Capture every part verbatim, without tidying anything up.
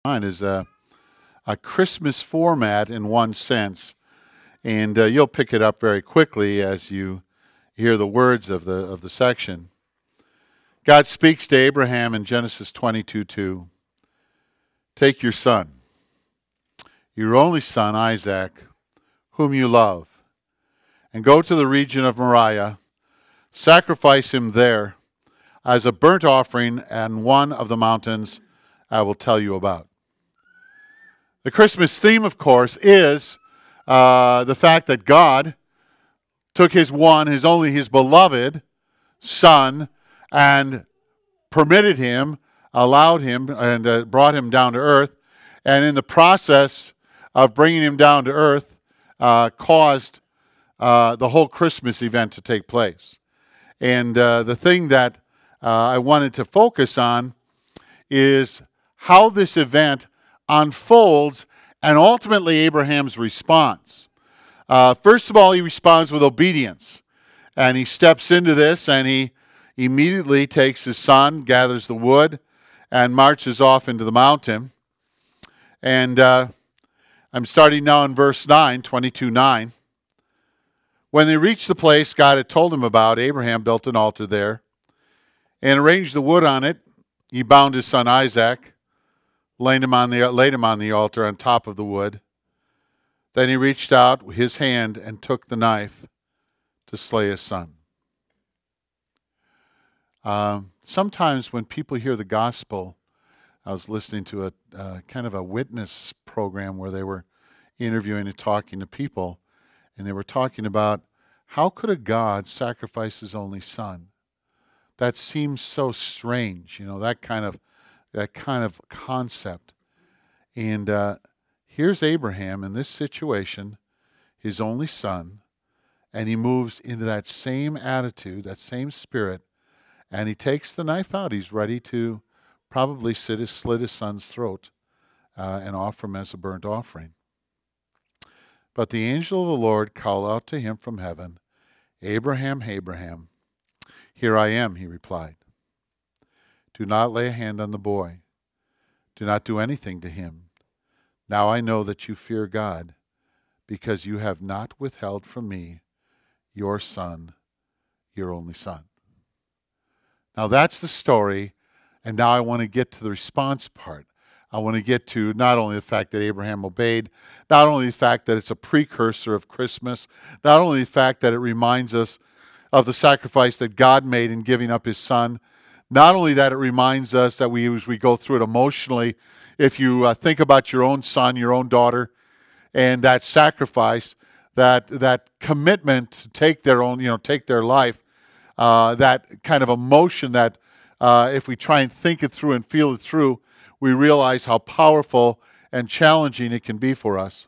Mine is a, a Christmas format in one sense, and uh, you'll pick it up very quickly as you hear the words of the of the section. God speaks to Abraham in Genesis twenty-two two. Take your son, your only son Isaac, whom you love, and go to the region of Moriah. Sacrifice him there as a burnt offering on one of the mountains I will tell you about. The Christmas theme, of course, is uh, the fact that God took his one, his only, his beloved son, and permitted him, allowed him, and uh, brought him down to earth. And in the process of bringing him down to earth, uh, caused uh, the whole Christmas event to take place. And uh, the thing that uh, I wanted to focus on is how this event unfolds and ultimately Abraham's response. Uh, first of all, he responds with obedience. And he steps into this and he immediately takes his son, gathers the wood, and marches off into the mountain. And uh, I'm starting now in verse nine, twenty-two nine. When they reached the place God had told him about, Abraham built an altar there and arranged the wood on it. He bound his son Isaac, laid him on the, laid him on the altar on top of the wood. Then he reached out his hand and took the knife to slay his son. Um, sometimes when people hear the gospel, I was listening to a uh, kind of a witness program where they were interviewing and talking to people, and they were talking about how could a God sacrifice his only son? That seems so strange, you know, that kind of that kind of concept. And uh, here's Abraham in this situation, his only son, and he moves into that same attitude, that same spirit, and he takes the knife out. He's ready to probably slit his, slit his son's throat uh, and offer him as a burnt offering. But the angel of the Lord called out to him from heaven, Abraham, Abraham. Here I am, he replied. Do not lay a hand on the boy. Do not do anything to him. Now I know that you fear God, because you have not withheld from me your son, your only son. Now that's the story, and now I want to get to the response part. I want to get to not only the fact that Abraham obeyed, not only the fact that it's a precursor of Christmas, not only the fact that it reminds us of the sacrifice that God made in giving up his son, not only that it reminds us that we, as we go through it emotionally, if you uh, think about your own son, your own daughter, and that sacrifice, that that commitment to take their own, you know, take their life, uh, that kind of emotion that uh, if we try and think it through and feel it through, we realize how powerful and challenging it can be for us.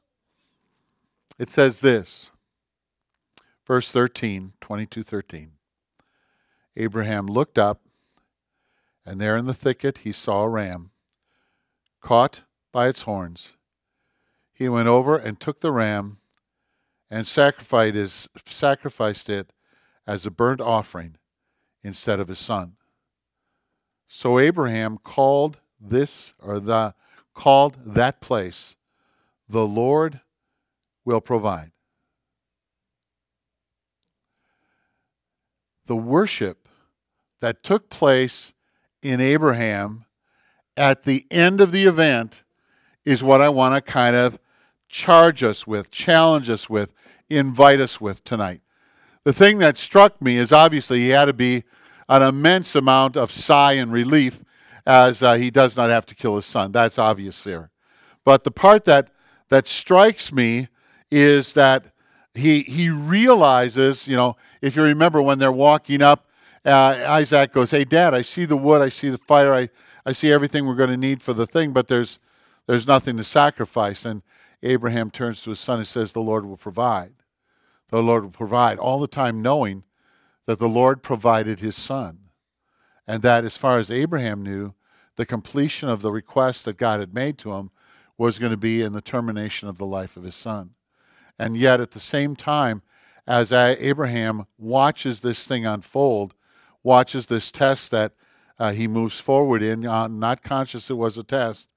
It says this, verse thirteen, twenty-two thirteen. Abraham looked up, and there in the thicket he saw a ram, caught by its horns. He went over and took the ram and sacrificed, his, sacrificed it as a burnt offering instead of his son. So Abraham called this, or the called that place, the Lord will provide. The worship that took place in Abraham at the end of the event is what I want to kind of charge us with, challenge us with, invite us with tonight. The thing that struck me is obviously he had to be an immense amount of sigh and relief as uh, he does not have to kill his son. That's obvious there. But the part that that strikes me is that he he realizes, you know, if you remember when they're walking up, uh, Isaac goes, hey, Dad, I see the wood, I see the fire, I, I see everything we're going to need for the thing, but there's there's nothing to sacrifice. And Abraham turns to his son and says, the Lord will provide. The Lord will provide, all the time knowing that the Lord provided his son. And that as far as Abraham knew, the completion of the request that God had made to him was going to be in the termination of the life of his son. And yet at the same time, as Abraham watches this thing unfold, watches this test that uh, he moves forward in, uh, not conscious it was a test,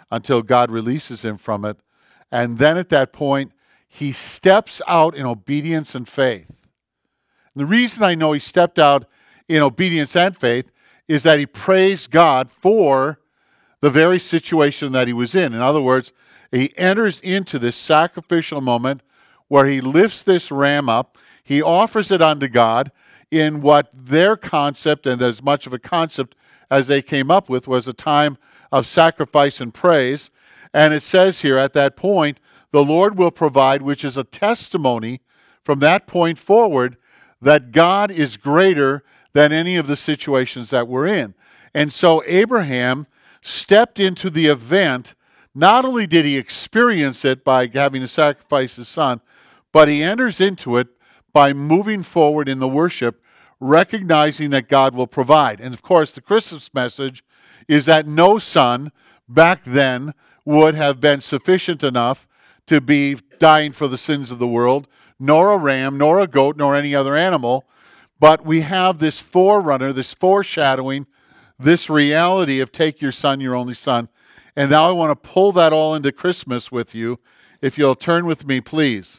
until God releases him from it. And then at that point, he steps out in obedience and faith. And the reason I know he stepped out in obedience and faith is that he praised God for the very situation that he was in. In other words, he enters into this sacrificial moment where he lifts this ram up, he offers it unto God in what their concept, and as much of a concept as they came up with, was a time of sacrifice and praise. And it says here at that point, the Lord will provide, which is a testimony from that point forward that God is greater than any of the situations that we're in. And so Abraham stepped into the event. Not only did he experience it by having to sacrifice his son, but he enters into it by moving forward in the worship, recognizing that God will provide. And of course, the Christmas message is that no son back then would have been sufficient enough to be dying for the sins of the world, nor a ram, nor a goat, nor any other animal. But we have this forerunner, this foreshadowing, this reality of take your son, your only son. And now I want to pull that all into Christmas with you. If you'll turn with me, please,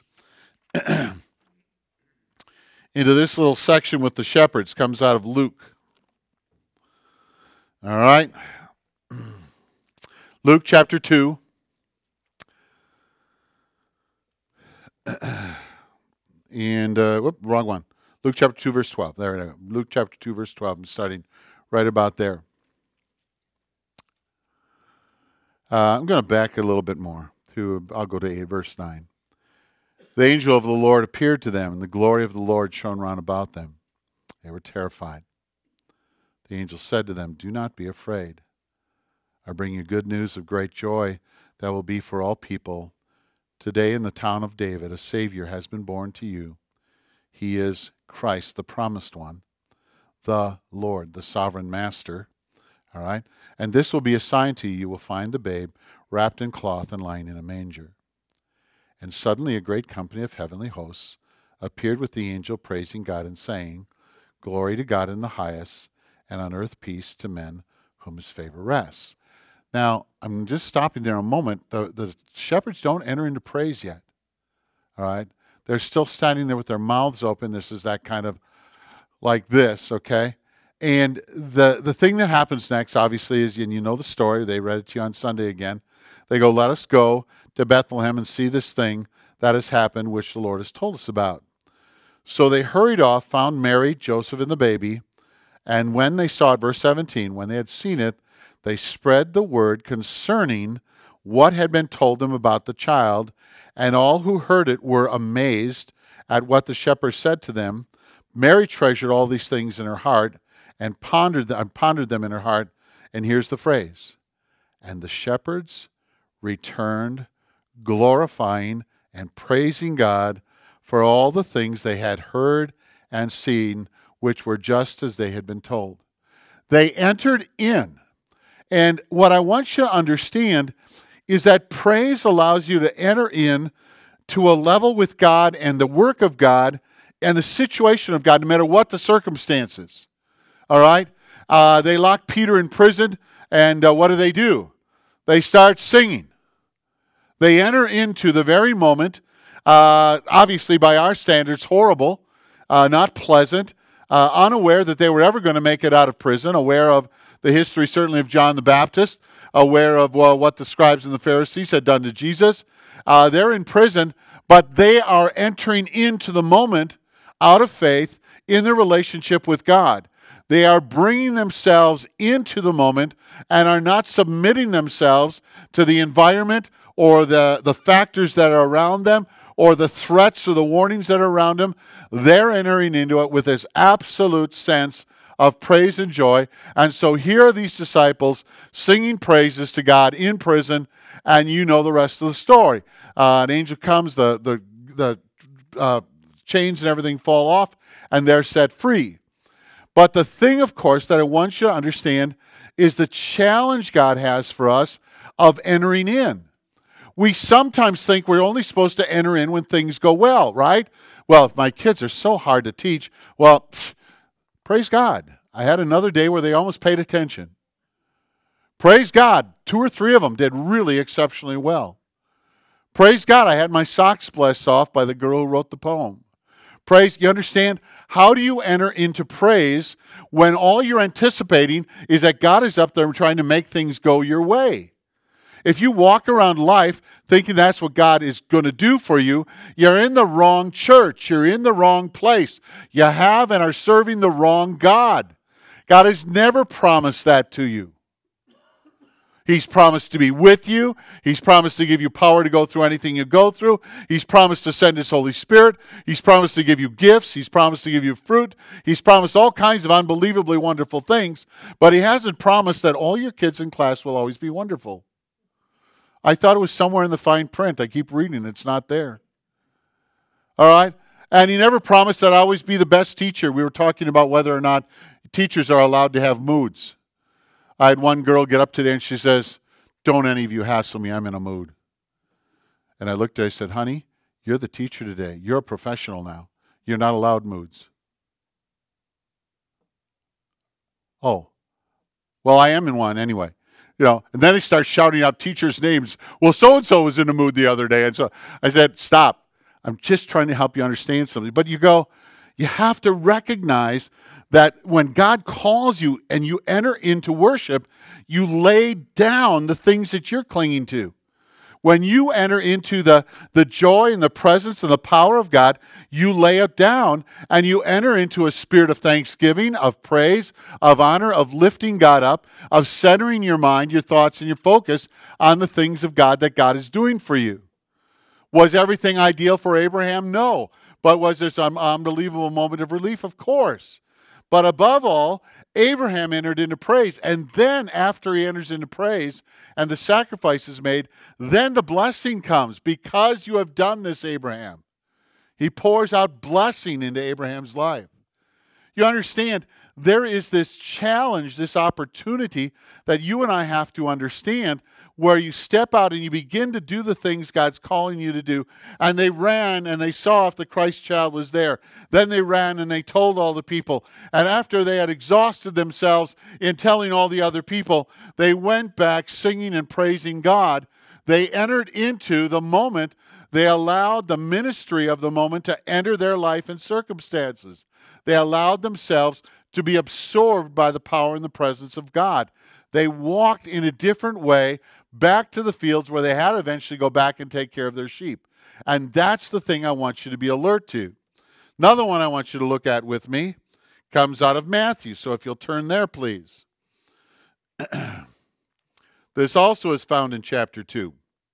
into this little section with the shepherds. Comes out of Luke. All right. Luke chapter two. And, uh, whoop, wrong one. Luke chapter two, verse twelve. There we go. Luke chapter two, verse twelve. I'm starting right about there. Uh, I'm going to back a little bit more. To, I'll go to eight, verse nine. The angel of the Lord appeared to them, and the glory of the Lord shone round about them. They were terrified. The angel said to them, "Do not be afraid. I bring you good news of great joy that will be for all people. Today in the town of David, a Savior has been born to you. He is Christ, the promised one, the Lord, the sovereign master." All right? "And this will be a sign to you. You will find the babe wrapped in cloth and lying in a manger." And suddenly a great company of heavenly hosts appeared with the angel, praising God and saying, "Glory to God in the highest, and on earth peace to men whom his favor rests." Now, I'm just stopping there a moment. The, the shepherds don't enter into praise yet. All right? They're still standing there with their mouths open. This is that kind of like this, okay? And the, the thing that happens next, obviously, is, and you know the story. They read it to you on Sunday again. They go, "Let us go to Bethlehem and see this thing that has happened, which the Lord has told us about." So they hurried off, found Mary, Joseph, and the baby. And when they saw it, verse seventeen, when they had seen it, they spread the word concerning what had been told them about the child. And all who heard it were amazed at what the shepherds said to them. Mary treasured all these things in her heart and pondered them, pondered them in her heart. And here's the phrase. "And the shepherds returned, glorifying and praising God for all the things they had heard and seen, which were just as they had been told." They entered in. And what I want you to understand is that praise allows you to enter in to a level with God and the work of God and the situation of God, no matter what the circumstances. All right? Uh, they lock Peter in prison, and uh, what do they do? They start singing. They enter into the very moment, uh, obviously by our standards, horrible, uh, not pleasant, uh, unaware that they were ever going to make it out of prison, aware of the history certainly of John the Baptist, aware of well, what the scribes and the Pharisees had done to Jesus. Uh, they're in prison, but they are entering into the moment out of faith in their relationship with God. They are bringing themselves into the moment and are not submitting themselves to the environment or the, the factors that are around them or the threats or the warnings that are around them. They're entering into it with this absolute sense of praise and joy. And so here are these disciples singing praises to God in prison, and you know the rest of the story. Uh, an angel comes, the, the, the uh, chains and everything fall off, and they're set free. But the thing, of course, that I want you to understand is the challenge God has for us of entering in. We sometimes think we're only supposed to enter in when things go well, right? Well, if my kids are so hard to teach, well, pff, praise God. I had another day where they almost paid attention. Praise God, two or three of them did really exceptionally well. Praise God, I had my socks blessed off by the girl who wrote the poem. Praise, you understand? How do you enter into praise when all you're anticipating is that God is up there trying to make things go your way? If you walk around life thinking that's what God is going to do for you, you're in the wrong church. You're in the wrong place. You have and are serving the wrong God. God has never promised that to you. He's promised to be with you. He's promised to give you power to go through anything you go through. He's promised to send His Holy Spirit. He's promised to give you gifts. He's promised to give you fruit. He's promised all kinds of unbelievably wonderful things, but He hasn't promised that all your kids in class will always be wonderful. I thought it was somewhere in the fine print. I keep reading. It's not there. All right? And He never promised that I'll always be the best teacher. We were talking about whether or not teachers are allowed to have moods. I had one girl get up today and she says, "Don't any of you hassle me. I'm in a mood." And I looked at her and I said, "Honey, you're the teacher today. You're a professional now. You're not allowed moods." Oh, well, I am in one anyway. You know, and then he starts shouting out teachers' names. "Well, so-and-so was in a mood the other day." And so I said, "Stop. I'm just trying to help you understand something." But you go, you have to recognize that when God calls you and you enter into worship, you lay down the things that you're clinging to. When you enter into the, the joy and the presence and the power of God, you lay it down and you enter into a spirit of thanksgiving, of praise, of honor, of lifting God up, of centering your mind, your thoughts, and your focus on the things of God that God is doing for you. Was everything ideal for Abraham? No. But was there some unbelievable moment of relief? Of course. But above all, Abraham entered into praise. And then after he enters into praise and the sacrifice is made, then the blessing comes. "Because you have done this, Abraham." He pours out blessing into Abraham's life. You understand, there is this challenge, this opportunity that you and I have to understand, where you step out and you begin to do the things God's calling you to do. And they ran and they saw if the Christ child was there. Then they ran and they told all the people. And after they had exhausted themselves in telling all the other people, they went back singing and praising God. They entered into the moment. They allowed the ministry of the moment to enter their life and circumstances. They allowed themselves to be absorbed by the power and the presence of God. They walked in a different way back to the fields where they had to eventually go back and take care of their sheep. And that's the thing I want you to be alert to. Another one I want you to look at with me comes out of Matthew. So if you'll turn there, please. This also is found in chapter two.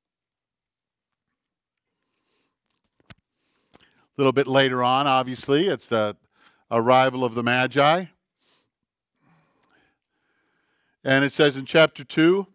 A little bit later on, obviously, it's the arrival of the Magi. And it says in chapter two,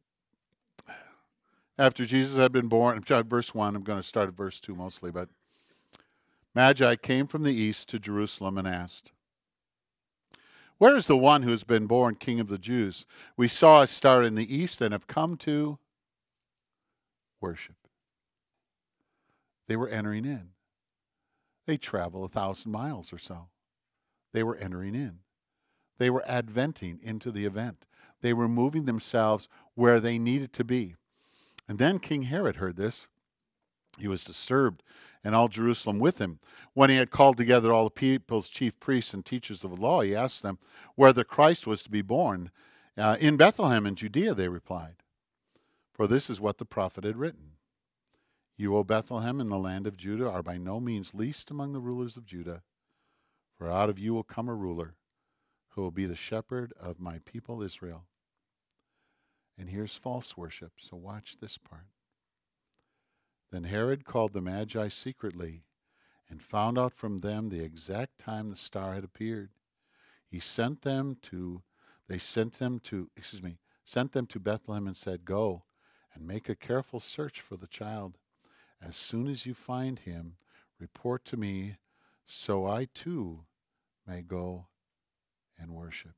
after Jesus had been born, verse one, I'm going to start at verse two mostly, but Magi came from the east to Jerusalem and asked, "Where is the one who has been born King of the Jews? We saw a star in the east and have come to worship." They were entering in. They travel a thousand miles or so. They were entering in. They were adventing into the event. They were moving themselves where they needed to be. And then King Herod heard this. He was disturbed, and all Jerusalem with him. When he had called together all the people's chief priests and teachers of the law, he asked them where the Christ was to be born. Uh, in Bethlehem in Judea, they replied. For this is what the prophet had written. "You, O Bethlehem, in the land of Judah, are by no means least among the rulers of Judah. For out of you will come a ruler who will be the shepherd of my people Israel." And here's false worship, so watch this part. Then Herod called the Magi secretly and found out from them the exact time the star had appeared. He sent them to, they sent them to, excuse me, sent them to Bethlehem and said, "Go and make a careful search for the child. As soon as you find him, report to me, so I too may go and worship."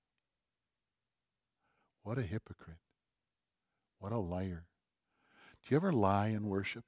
What a hypocrite. What a liar. Do you ever lie in worship?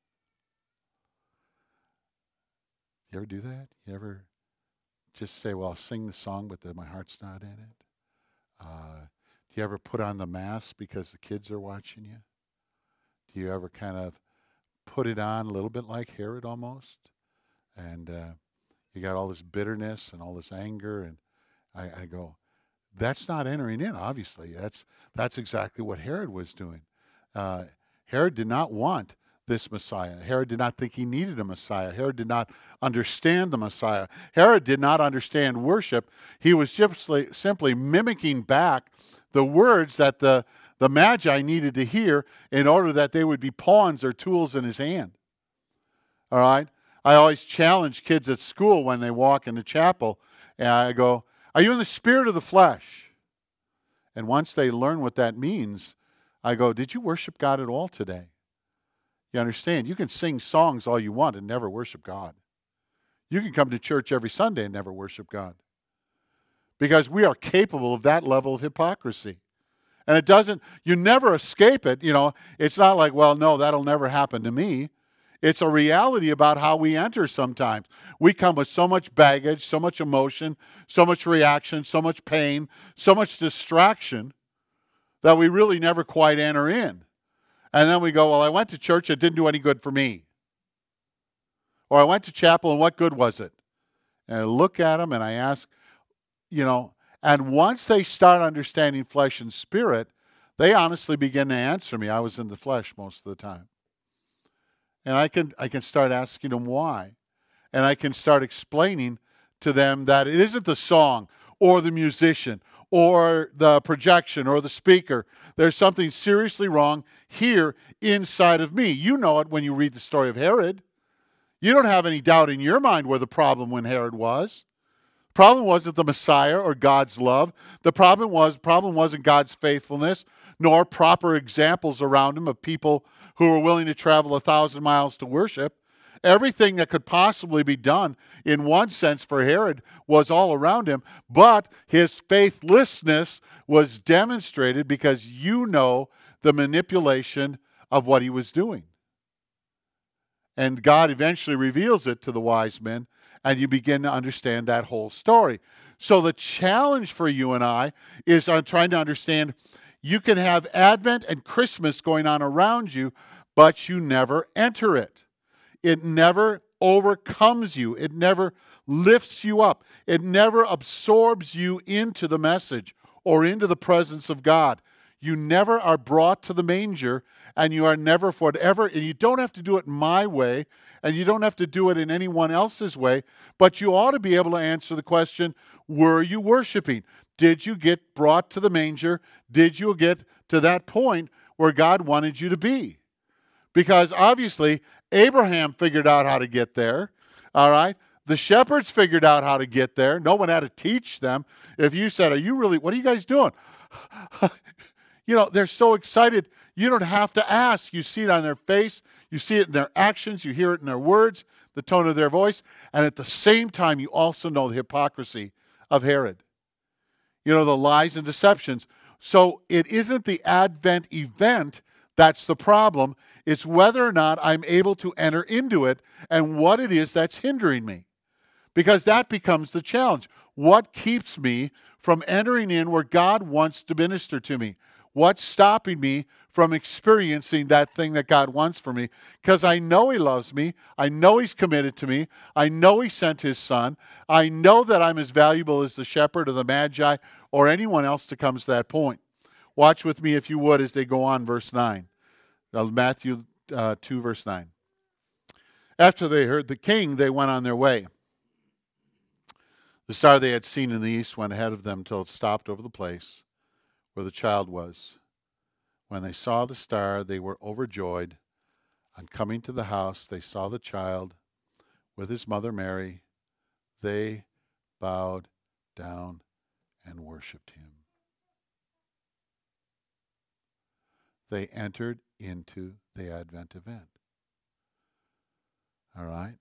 You ever do that? You ever just say, "Well, I'll sing the song, but then my heart's not in it"? Uh, Do you ever put on the mask because the kids are watching you? Do you ever kind of put it on a little bit like Herod almost? And uh, you got all this bitterness and all this anger, and I, I go, that's not entering in, obviously. That's, that's exactly what Herod was doing. Uh, Herod did not want this Messiah. Herod did not think he needed a Messiah. Herod did not understand the Messiah. Herod did not understand worship. He was simply, simply mimicking back the words that the, the Magi needed to hear in order that they would be pawns or tools in his hand. All right? I always challenge kids at school when they walk in the chapel, and I go, are you in the spirit or the flesh? And once they learn what that means, I go, did you worship God at all today? You understand? You can sing songs all you want and never worship God. You can come to church every Sunday and never worship God. Because we are capable of that level of hypocrisy. And it doesn't, you never escape it. You know, it's not like, well, no, that'll never happen to me. It's a reality about how we enter sometimes. We come with so much baggage, so much emotion, so much reaction, so much pain, so much distraction that we really never quite enter in. And then we go, well, I went to church, it didn't do any good for me. Or I went to chapel, and what good was it? And I look at them and I ask, you know, and once they start understanding flesh and spirit, they honestly begin to answer me. I was in the flesh most of the time. And I can I can start asking them why. And I can start explaining to them that it isn't the song or the musician or the projection or the speaker. There's something seriously wrong here inside of me. You know it when you read the story of Herod. You don't have any doubt in your mind where the problem when Herod was. The problem wasn't the Messiah or God's love. The problem was problem wasn't God's faithfulness, nor proper examples around him of people who were willing to travel a thousand miles to worship. Everything that could possibly be done, in one sense, for Herod was all around him, but his faithlessness was demonstrated because you know the manipulation of what he was doing. And God eventually reveals it to the wise men, and you begin to understand that whole story. So the challenge for you and I is on trying to understand you can have Advent and Christmas going on around you, but you never enter it. It never overcomes you. It never lifts you up. It never absorbs you into the message or into the presence of God. You never are brought to the manger, and you are never forever, and you don't have to do it my way, and you don't have to do it in anyone else's way, but you ought to be able to answer the question, were you worshiping? Did you get brought to the manger? Did you get to that point where God wanted you to be? Because obviously, Abraham figured out how to get there, all right? The shepherds figured out how to get there. No one had to teach them. If you said, are you really, what are you guys doing? You know, they're so excited. You don't have to ask. You see it on their face. You see it in their actions. You hear it in their words, the tone of their voice. And at the same time, you also know the hypocrisy of Herod. You know, the lies and deceptions. So it isn't the Advent event that's the problem. It's whether or not I'm able to enter into it and what it is that's hindering me. Because that becomes the challenge. What keeps me from entering in where God wants to minister to me? What's stopping me from experiencing that thing that God wants for me? Because I know He loves me. I know He's committed to me. I know He sent His Son. I know that I'm as valuable as the shepherd or the Magi or anyone else that comes to that point. Watch with me, if you would, as they go on, verse nine. Uh, Matthew uh, two, verse nine. After they heard the king, they went on their way. The star they had seen in the east went ahead of them till it stopped over the place where the child was. When they saw the star, they were overjoyed. On coming to the house, they saw the child with his mother Mary. They bowed down and worshipped him. They entered into the Advent event. All right?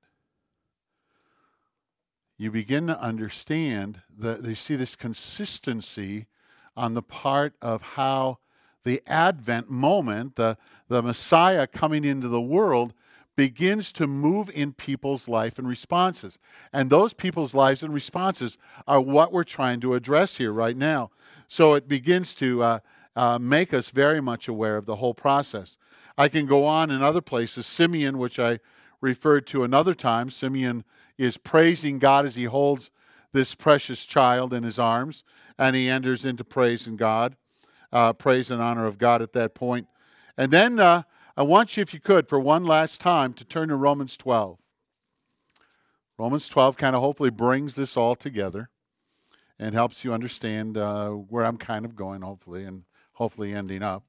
You begin to understand that they see this consistency on the part of how the Advent moment, the, the Messiah coming into the world, begins to move in people's life and responses. And those people's lives and responses are what we're trying to address here right now. So it begins to uh, uh, make us very much aware of the whole process. I can go on in other places. Simeon, which I referred to another time, Simeon is praising God as he holds this precious child in his arms, and he enters into praise in God, uh, praise and honor of God at that point. And then uh, I want you, if you could, for one last time, to turn to Romans twelve. Romans twelve kind of hopefully brings this all together and helps you understand uh, where I'm kind of going, hopefully, and hopefully ending up.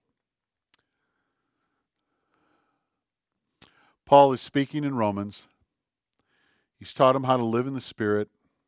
Paul is speaking in Romans. He's taught them how to live in the Spirit.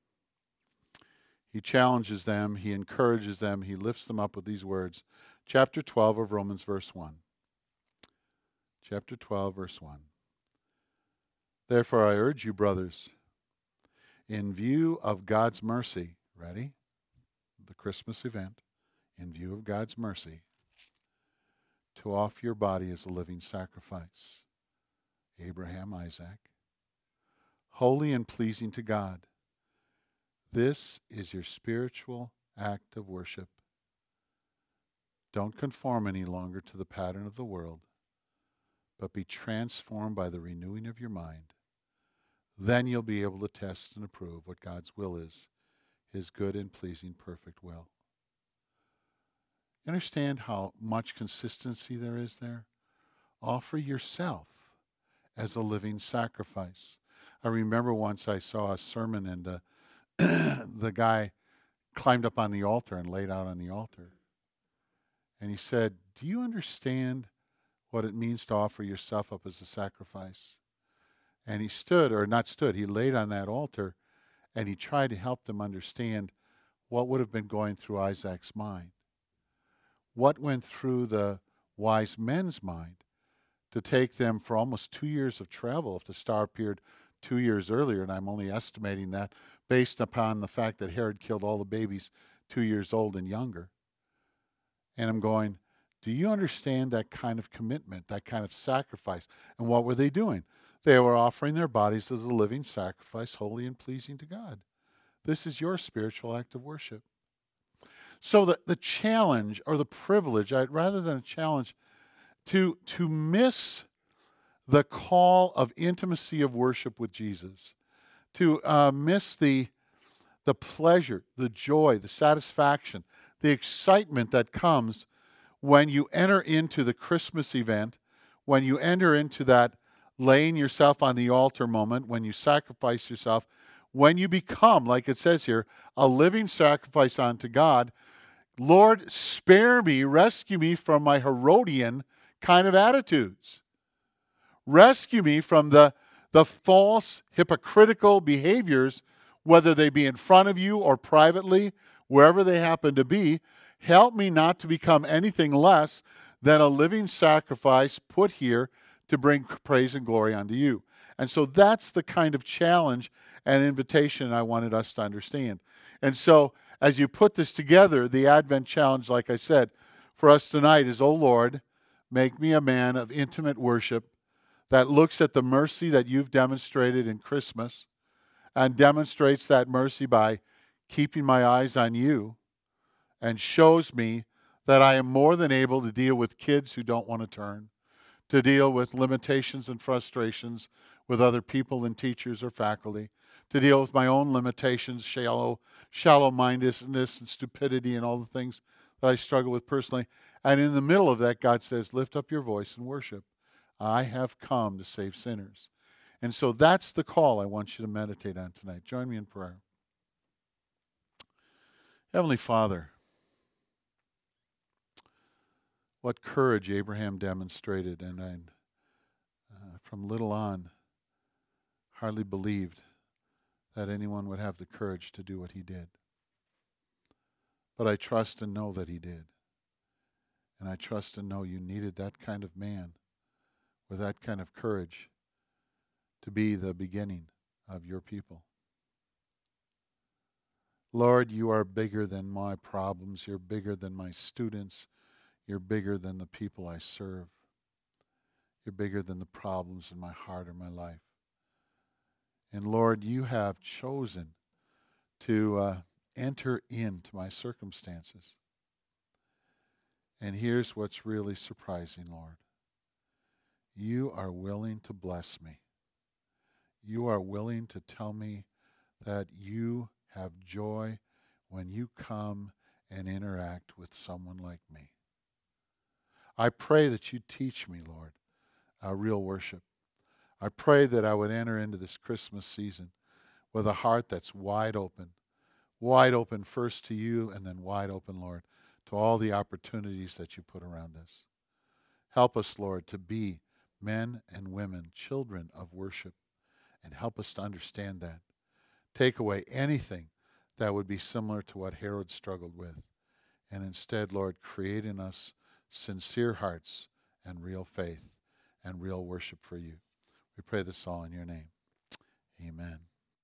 He challenges them. He encourages them. He lifts them up with these words. Chapter twelve of Romans, verse one. Chapter twelve, verse one. Therefore I urge you, brothers, in view of God's mercy, ready? The Christmas event, in view of God's mercy, to offer your body as a living sacrifice. Abraham, Isaac, holy and pleasing to God. This is your spiritual act of worship. Don't conform any longer to the pattern of the world, but be transformed by the renewing of your mind. Then you'll be able to test and approve what God's will is, his good and pleasing perfect will. You understand how much consistency there is there? Offer yourself as a living sacrifice. I remember once I saw a sermon and uh, the guy climbed up on the altar and laid out on the altar. And he said, do you understand what it means to offer yourself up as a sacrifice? And he stood, or not stood, he laid on that altar and he tried to help them understand what would have been going through Isaac's mind. What went through the wise men's mind to take them for almost two years of travel if the star appeared two years earlier, and I'm only estimating that based upon the fact that Herod killed all the babies two years old and younger. And I'm going, do you understand that kind of commitment, that kind of sacrifice? And what were they doing? They were offering their bodies as a living sacrifice, holy and pleasing to God. This is your spiritual act of worship. So the, the challenge or the privilege, I, rather than a challenge, to, to miss the call of intimacy of worship with Jesus, to uh, miss the, the pleasure, the joy, the satisfaction, the excitement that comes when you enter into the Christmas event, when you enter into that laying yourself on the altar moment, when you sacrifice yourself, when you become, like it says here, a living sacrifice unto God. Lord, spare me, rescue me from my Herodian kind of attitudes. Rescue me from the, the false, hypocritical behaviors, whether they be in front of you or privately, wherever they happen to be. Help me not to become anything less than a living sacrifice put here to bring praise and glory unto you. And so that's the kind of challenge and invitation I wanted us to understand. And so as you put this together, the Advent challenge, like I said, for us tonight is, oh Lord, make me a man of intimate worship that looks at the mercy that you've demonstrated in Christmas and demonstrates that mercy by keeping my eyes on you and shows me that I am more than able to deal with kids who don't want to turn, to deal with limitations and frustrations with other people and teachers or faculty, to deal with my own limitations, shallow, shallow-mindedness and stupidity and all the things that I struggle with personally. And in the middle of that, God says, lift up your voice and worship. I have come to save sinners. And so that's the call I want you to meditate on tonight. Join me in prayer. Heavenly Father, what courage Abraham demonstrated, and I, uh, from little on, hardly believed that anyone would have the courage to do what he did. But I trust and know that he did. And I trust and know you needed that kind of man with that kind of courage to be the beginning of your people. Lord, you are bigger than my problems. You're bigger than my students. You're bigger than the people I serve. You're bigger than the problems in my heart or my life. And Lord, you have chosen to uh, enter into my circumstances. And here's what's really surprising, Lord. You are willing to bless me. You are willing to tell me that you have joy when you come and interact with someone like me. I pray that you teach me, Lord, uh, real worship. I pray that I would enter into this Christmas season with a heart that's wide open, wide open first to you and then wide open, Lord, to all the opportunities that you put around us. Help us, Lord, to be men and women, children of worship, and help us to understand that. Take away anything that would be similar to what Herod struggled with, and instead, Lord, create in us sincere hearts and real faith and real worship for you. We pray this all in your name. Amen.